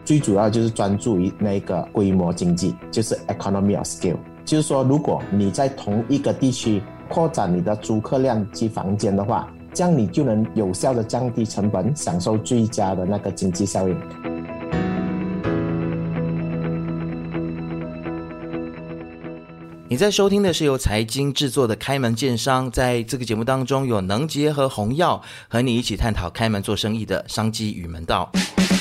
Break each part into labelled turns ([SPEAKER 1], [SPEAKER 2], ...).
[SPEAKER 1] 最主要就是专注于那个规模经济，就是 economy of scale。就是说，如果你在同一个地区扩展你的租客量及房间的话，这样你就能有效的降低成本，享受最佳的那个经济效应。
[SPEAKER 2] 你在收听的是由财经制作的开门见商，在这个节目当中有能杰和洪耀和你一起探讨开门做生意的商机与门道。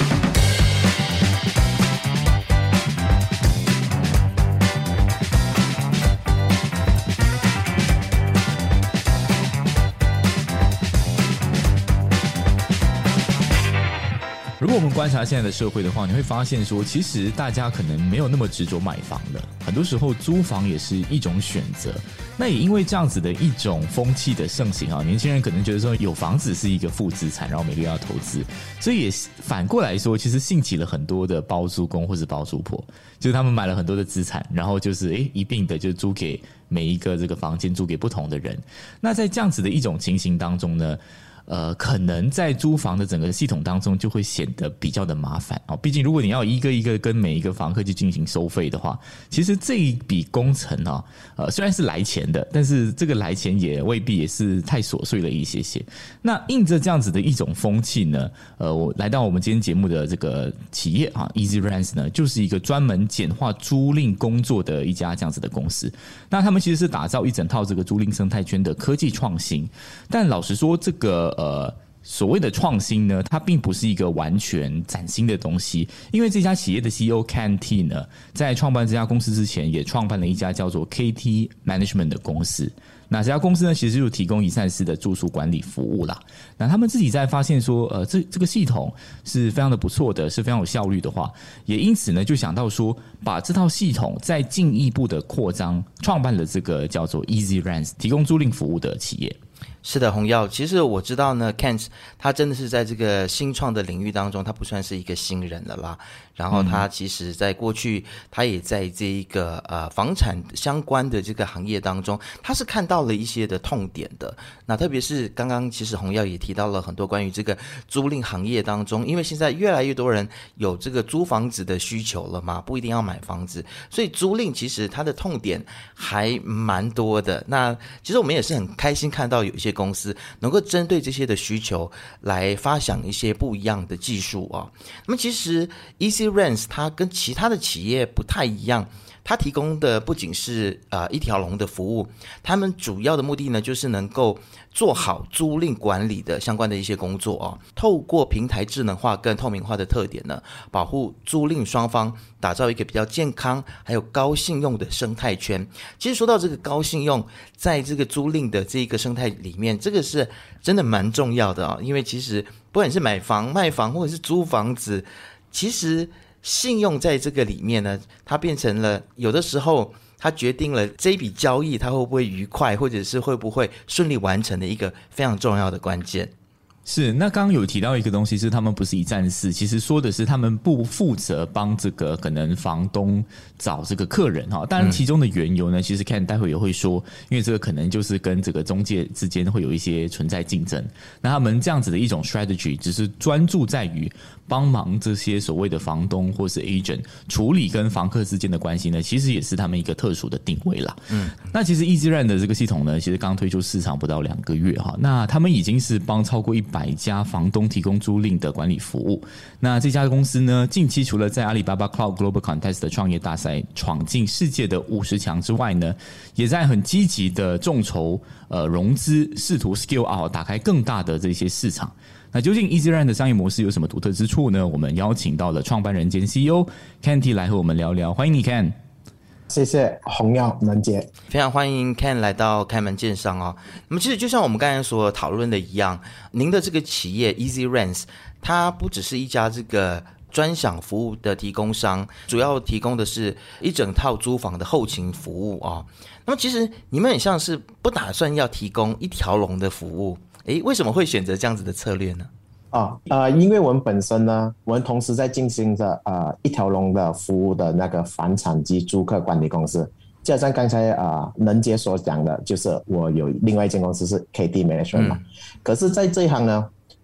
[SPEAKER 3] 如果我们观察现在的社会的话，你会发现说，其实大家可能没有那么执着买房了，很多时候租房也是一种选择。那也因为这样子的一种风气的盛行啊，年轻人可能觉得说有房子是一个负资产，然后每个月要投资，所以也反过来说，其实兴起了很多的包租公或是包租婆，就是他们买了很多的资产，然后就是一并的就租给每一个这个房间，租给不同的人。那在这样子的一种情形当中呢，可能在租房的整个系统当中就会显得比较的麻烦哦。毕竟如果你要一个一个跟每一个房客去进行收费的话，其实这一笔工程啊，虽然是来钱的，但是这个来钱也未必也是太琐碎了一些些。那印着这样子的一种风气呢，我来到我们今天节目的这个企业啊 EasyRent 呢，就是一个专门简化租赁工作的一家这样子的公司。那他们其实是打造一整套这个租赁生态圈的科技创新，但老实说这个所谓的创新呢，它并不是一个完全崭新的东西，因为这家企业的 CEO Ken T 呢，在创办这家公司之前，也创办了一家叫做 KT Management 的公司。那这家公司呢，其实就是提供一站式的住宿管理服务啦。那他们自己在发现说，这个系统是非常的不错的，是非常有效率的话，也因此呢，就想到说，把这套系统再进一步的扩张，创办了这个叫做 EasyRent 提供租赁服务的企业。
[SPEAKER 2] 是的，洪耀，其实我知道呢 Kent 他真的是在这个新创的领域当中，他不算是一个新人了啦。然后他其实在过去他也在这一个房产相关的这个行业当中，他是看到了一些的痛点的。那特别是刚刚其实洪耀也提到了很多关于这个租赁行业当中，因为现在越来越多人有这个租房子的需求了嘛，不一定要买房子，所以租赁其实它的痛点还蛮多的。那其实我们也是很开心看到有一些公司能够针对这些的需求来发想一些不一样的技术啊。那么其实 EasyRent 它跟其他的企业不太一样，它提供的不仅是一条龙的服务，他们主要的目的呢，就是能够做好租赁管理的相关的一些工作啊。透过平台智能化跟透明化的特点呢，保护租赁双方，打造一个比较健康还有高信用的生态圈。其实说到这个高信用，在这个租赁的这个生态里面，这个是真的蛮重要的啊。因为其实不管是买房、卖房或者是租房子，其实信用在这个里面呢，它变成了有的时候它决定了这一笔交易它会不会愉快，或者是会不会顺利完成的一个非常重要的关键。
[SPEAKER 3] 是，那刚刚有提到一个东西是他们不是一站式，其实说的是他们不负责帮这个可能房东找这个客人哈。当然其中的缘由呢，其实看待会也会说，因为这个可能就是跟这个中介之间会有一些存在竞争。那他们这样子的一种 strategy 只是专注在于帮忙这些所谓的房东或是 agent 处理跟房客之间的关系呢，其实也是他们一个特殊的定位啦。那其实 EasyRent 的这个系统呢，其实刚推出市场不到2个月哈，那他们已经是帮超过100家房东提供租赁的管理服务。那这家公司呢，近期除了在阿里巴巴 Cloud Global Contest 的创业大赛闯进世界的50强之外呢，也在很积极的众筹融资，试图 scale out 打开更大的这些市场。那究竟 EasyRent 的商业模式有什么独特之处呢？我们邀请到了创办人兼 CEO Ken T 来和我们聊聊，欢迎你 Ken。
[SPEAKER 1] 谢谢洪耀能杰，
[SPEAKER 2] 非常欢迎 Ken 来到开门见商哦。那么其实就像我们刚才所讨论的一样，您的这个企业 EasyRent 它不只是一家这个专享服务的提供商，主要提供的是一整套租房的后勤服务哦。那么其实你们很像是不打算要提供一条龙的服务，为什么会选择这样子的策略呢？
[SPEAKER 1] 因为我们本身呢，我们同时在进行着一条龙的服务的那个房产及租客管理公司，就像刚才能杰所讲的，就是我有另外一间公司是 KT Management 嘛。可是在这一行呢，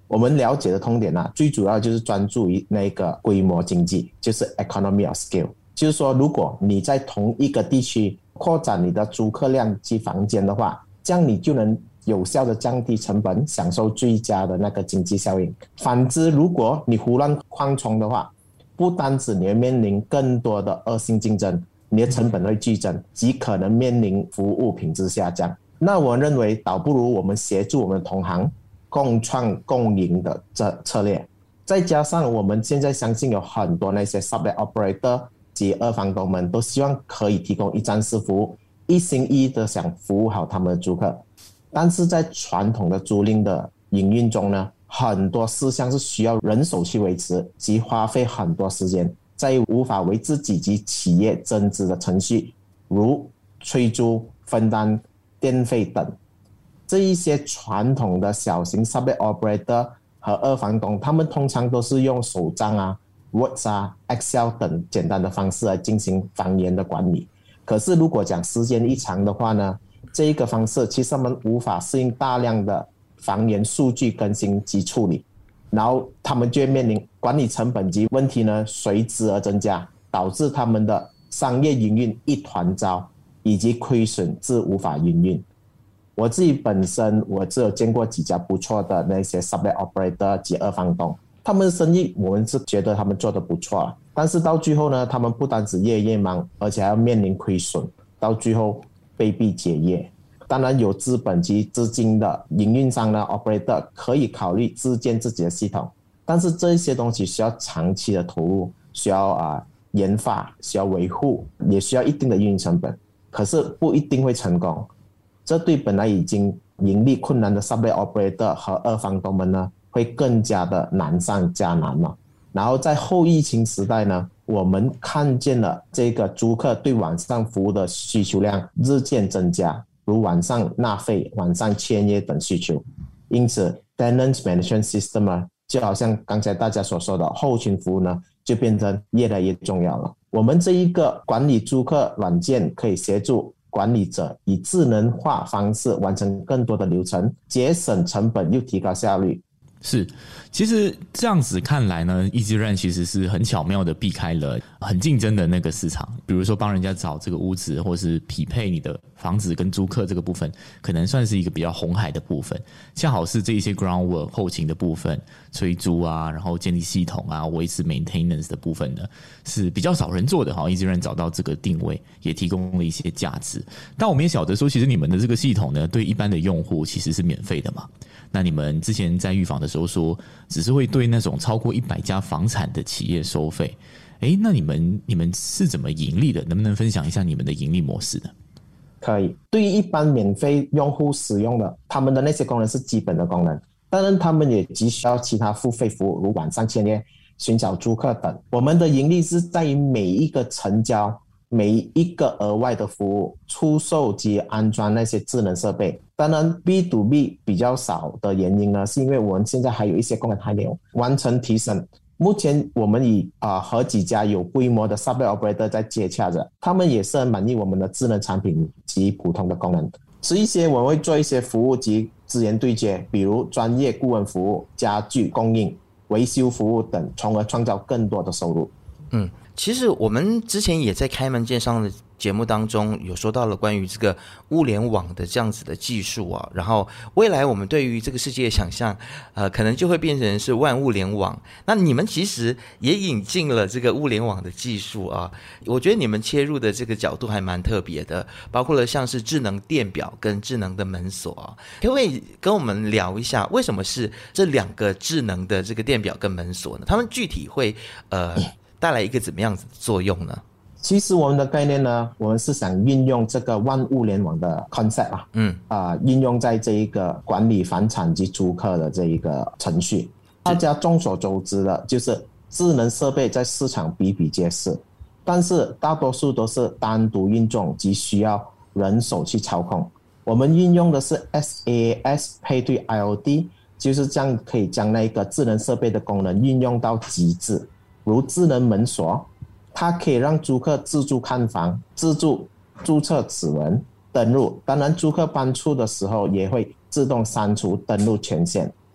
[SPEAKER 1] 我们了解的痛点呢，最主要就是专注于那个规模经济，就是 economy of scale。就是说，如果你在同一个地区扩展你的租客量及房间的话，这样你就能有效的降低成本，享受最佳的那个经济效应。反之，如果你胡乱扩充的话，不单止你会面临更多的恶性竞争，你的成本会剧增，极可能面临服务品质下降。那我认为倒不如我们协助我们的同行共创共赢的策略。再加上我们现在相信有很多那些 sublet operator 及二房东们都希望可以提供一站式服务，一心一意的想服务好他们的租客。但是在传统的租赁的营运中呢，很多事项是需要人手去维持，及花费很多时间，在无法为自己及企业增值的程序，如催租、分担电费等。这一些传统的小型 sublet operator 和二房东，他们通常都是用手账啊、Word 啊、Excel 等简单的方式来进行房源的管理。可是如果讲时间一长的话呢，这一个方式其实他们无法适应大量的房源数据更新及处理，然后他们就会面临管理成本及问题呢随之而增加，导致他们的商业营运一团糟，以及亏损至无法营运。我自己本身我只有见过几家不错的那些 sublet operator 及二房东，他们的生意我们是觉得他们做得不错了，但是到最后呢，他们不单止越来越忙，而且还要面临亏损，到最后被逼结业。当然有资本及资金的营运商呢 operator 可以考虑自建自己的系统，但是这些东西需要长期的投入，需要研发，需要维护，也需要一定的运营成本，可是不一定会成功。这对本来已经盈利困难的 sublet operator 和二房东们呢，会更加的难上加难了。然后在后疫情时代呢，我们看见了这个租客对晚上服务的需求量日渐增加，如晚上纳费、晚上签约等需求。因此 tenant management system 呢，就好像刚才大家所说的后勤服务呢，就变成越来越重要了。我们这一个管理租客软件可以协助管理者以智能化方式完成更多的流程，节省成本又提高效率。
[SPEAKER 3] 是，其实这样子看来呢 EasyRent 其实是很巧妙的避开了很竞争的那个市场，比如说帮人家找这个屋子，或是匹配你的房子跟租客这个部分，可能算是一个比较红海的部分，恰好是这一些 groundwork 后勤的部分，催租啊，然后建立系统啊，维持 maintenance 的部分呢，是比较少人做的。EasyRent 找到这个定位，也提供了一些价值。但我们也晓得说，其实你们的这个系统呢，对一般的用户其实是免费的嘛。那你们之前在预访的时候说，只是会对那种超过100家房产的企业收费。那你们是怎么盈利的？能不能分享一下你们的盈利模式呢？
[SPEAKER 1] 可以，对于一般免费用户使用的，他们的那些功能是基本的功能，当然他们也急需要其他付费服务，如晚上签约、寻找租客等。我们的盈利是在于每一个成交、每一个额外的服务、出售及安装那些智能设备。当然 B2B 比较少的原因呢，是因为我们现在还有一些功能还没有完成提升。目前我们以和几家有规模的 sublet operator 在接洽着，他们也是很满意我们的智能产品及普通的功能。是一些我们会做一些服务及资源对接，比如专业顾问服务、家具供应、维修服务等，从而创造更多的收入。
[SPEAKER 2] 其实我们之前也在开门见山的节目当中有说到了关于这个物联网的这样子的技术啊，然后未来我们对于这个世界的想象可能就会变成是万物联网。那你们其实也引进了这个物联网的技术啊，我觉得你们切入的这个角度还蛮特别的，包括了像是智能电表跟智能的门锁啊，可不可以跟我们聊一下为什么是这两个智能的这个电表跟门锁呢？他们具体会带来一个怎么样子的作用呢？
[SPEAKER 1] 其实我们的概念呢，我们是想运用这个万物联网的 concept 运用在这一个管理房产及租客的这一个程序。大家众所周知的就是智能设备在市场比比皆是，但是大多数都是单独运作及需要人手去操控。我们运用的是 SaaS 配对 IoT， 就是这样可以将那个智能设备的功能运用到极致。如智能门锁，它可以让租客自助看房、自助注册指纹、登录，当然租客搬出的时候也会自动删除登录权限。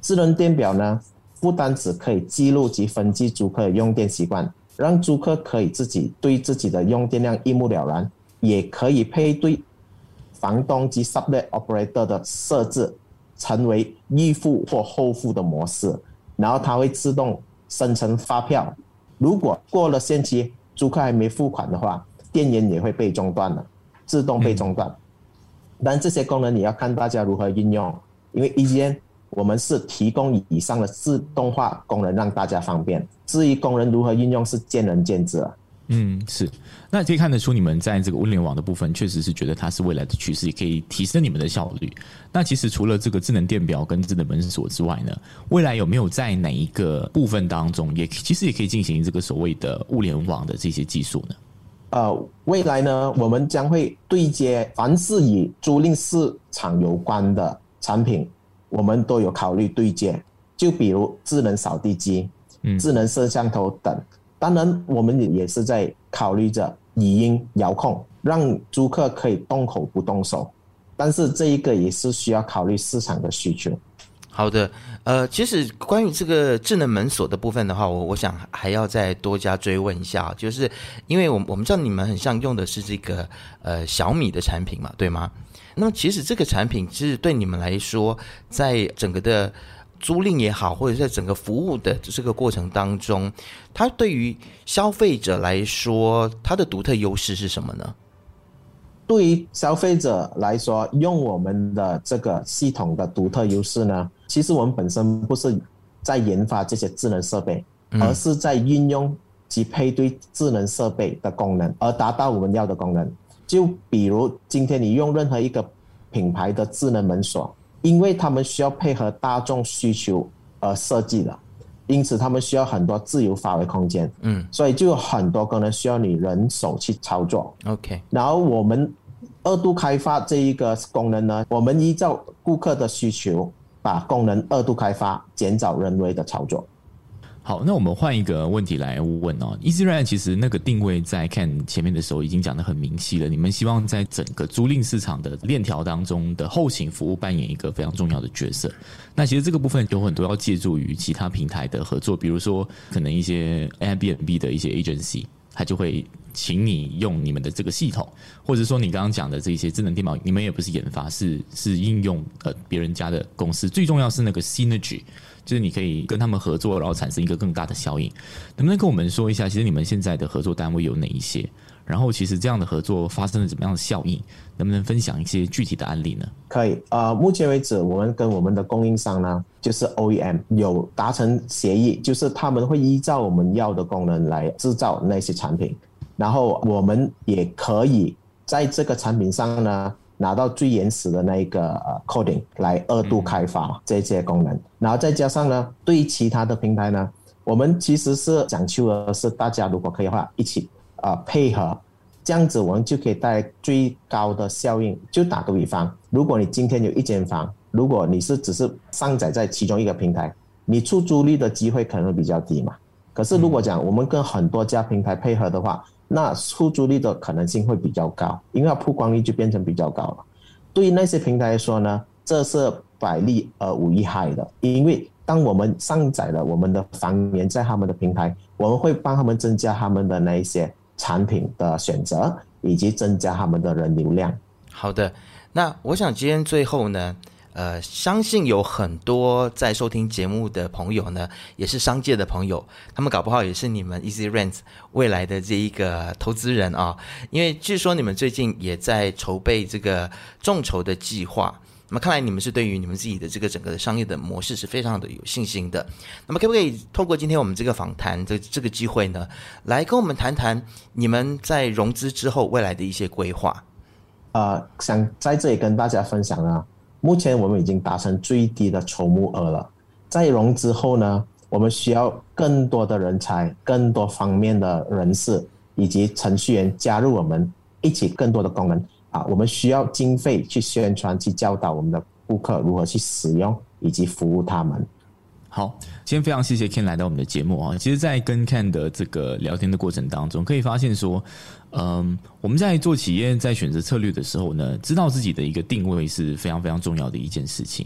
[SPEAKER 1] 智能电表呢，不单只可以记录及分析租客的用电习惯，让租客可以自己对自己的用电量一目了然，也可以配对房东及 sublet operator 的设置，成为预付或后付的模式，然后它会自动生成发票。如果过了限期，租客还没付款的话，电源也会被中断了，自动被中断。但这些功能你要看大家如何运用，因为 EZN 我们是提供以上的自动化功能让大家方便，至于功能如何运用是见仁见智啊。
[SPEAKER 3] 是。那可以看得出你们在这个物联网的部分确实是觉得它是未来的趋势，也可以提升你们的效率。那其实除了这个智能电表跟智能门锁之外呢，未来有没有在哪一个部分当中其实也可以进行这个所谓的物联网的这些技术呢？
[SPEAKER 1] 未来呢，我们将会对接凡是与租赁市场有关的产品，我们都有考虑对接，就比如智能扫地机、智能摄像头等。当然我们也是在考虑着语音遥控，让租客可以动口不动手，但是这一个也是需要考虑市场的需求。
[SPEAKER 2] 好的，其实关于这个智能门锁的部分的话，我想还要再多加追问一下，就是因为我们知道你们很像用的是这个小米的产品嘛，对吗？那么其实这个产品其实对你们来说，在整个的租赁也好，或者在整个服务的这个过程当中，它对于消费者来说，它的独特优势是什么呢？
[SPEAKER 1] 对于消费者来说，用我们的这个系统的独特优势呢，其实我们本身不是在研发这些智能设备，而是在运用及配对智能设备的功能，而达到我们要的功能。就比如今天你用任何一个品牌的智能门锁，因为他们需要配合大众需求而设计的，因此他们需要很多自由发挥空间，所以就有很多功能需要你人手去操作。
[SPEAKER 2] OK，
[SPEAKER 1] 然后我们二度开发这一个功能呢，我们依照顾客的需求，把功能二度开发，减少人为的操作。
[SPEAKER 3] 好，那我们换一个问题来问哦。EasyRent 其实那个定位在看前面的时候已经讲得很明晰了，你们希望在整个租赁市场的链条当中的后勤服务扮演一个非常重要的角色。那其实这个部分有很多要借助于其他平台的合作，比如说可能一些 Airbnb 的一些 agency， 它就会请你用你们的这个系统，或者说你刚刚讲的这些智能电表，你们也不是研发，是应用别人家的公司。最重要是那个 synergy， 就是你可以跟他们合作，然后产生一个更大的效应。能不能跟我们说一下，其实你们现在的合作单位有哪一些？然后其实这样的合作发生了怎么样的效应？能不能分享一些具体的案例呢？
[SPEAKER 1] 可以，目前为止我们跟我们的供应商呢，就是 OEM 有达成协议，就是他们会依照我们要的功能来制造那些产品，然后我们也可以在这个产品上呢拿到最原始的那一个coding 来二度开发这些功能，然后再加上呢，对于其他的平台呢，我们其实是讲求的是大家如果可以的话一起配合，这样子我们就可以带来最高的效应。就打个比方，如果你今天有一间房，如果你是只是上载在其中一个平台，你出租率的机会可能会比较低嘛。可是如果讲我们跟很多家平台配合的话，那出租率的可能性会比较高，因为它曝光率就变成比较高了。对于那些平台来说呢，这是百利而无一害的，因为当我们上载了我们的房源在他们的平台，我们会帮他们增加他们的那一些产品的选择，以及增加他们的人流量。
[SPEAKER 2] 好的，那我想今天最后呢，相信有很多在收听节目的朋友呢，也是商界的朋友，他们搞不好也是你们 EasyRent 未来的这一个投资人啊，因为据说你们最近也在筹备这个众筹的计划。那么看来你们是对于你们自己的这个整个的商业的模式是非常的有信心的。那么可不可以透过今天我们这个访谈这个机会呢，来跟我们谈谈你们在融资之后未来的一些规划？
[SPEAKER 1] 想在这里跟大家分享呢，目前我们已经达成最低的筹募额了。在融资后呢，我们需要更多的人才，更多方面的人士以及程序员加入我们，一起更多的功能。我们需要经费去宣传，去教导我们的顾客如何去使用以及服务他们。
[SPEAKER 3] 好，今天非常谢谢 Ken 来到我们的节目啊。其实在跟 Ken 的这个聊天的过程当中，可以发现说我们在做企业在选择策略的时候呢，知道自己的一个定位是非常非常重要的一件事情。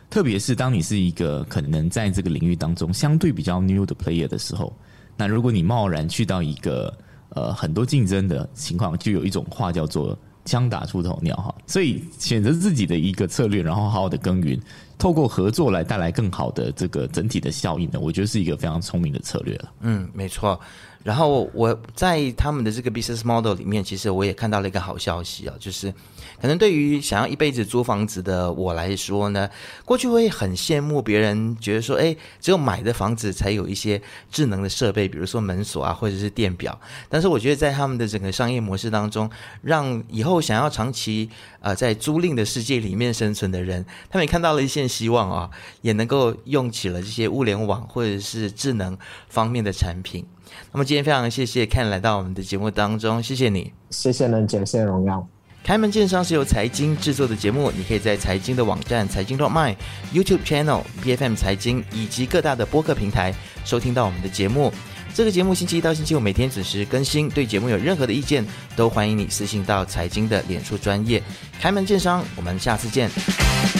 [SPEAKER 3] 特别是当你是一个可能在这个领域当中相对比较 new 的 player 的时候，那如果你贸然去到一个很多竞争的情况，就有一种话叫做枪打出头鸟哈。所以选择自己的一个策略，然后好好的耕耘，透过合作来带来更好的这个整体的效应呢，我觉得是一个非常聪明的策略了。
[SPEAKER 2] 没错。然后我在他们的这个 business model 里面，其实我也看到了一个好消息啊，就是可能对于想要一辈子租房子的我来说呢，过去会很羡慕别人觉得说，只有买的房子才有一些智能的设备，比如说门锁啊，或者是电表。但是我觉得在他们的整个商业模式当中，让以后想要长期在租赁的世界里面生存的人，他们也看到了一线希望啊，也能够用起了这些物联网或者是智能方面的产品。那么今天非常谢谢 Ken 来到我们的节目当中，谢谢你。
[SPEAKER 1] 谢谢人杰，谢谢荣耀。
[SPEAKER 2] 开门见山是由财经制作的节目，你可以在财经的网站财经 .my、YouTube Channel、BFM 财经以及各大的播客平台收听到我们的节目。这个节目星期一到星期五每天准时更新，对节目有任何的意见都欢迎你私信到财经的脸书专页。开门见山，我们下次见。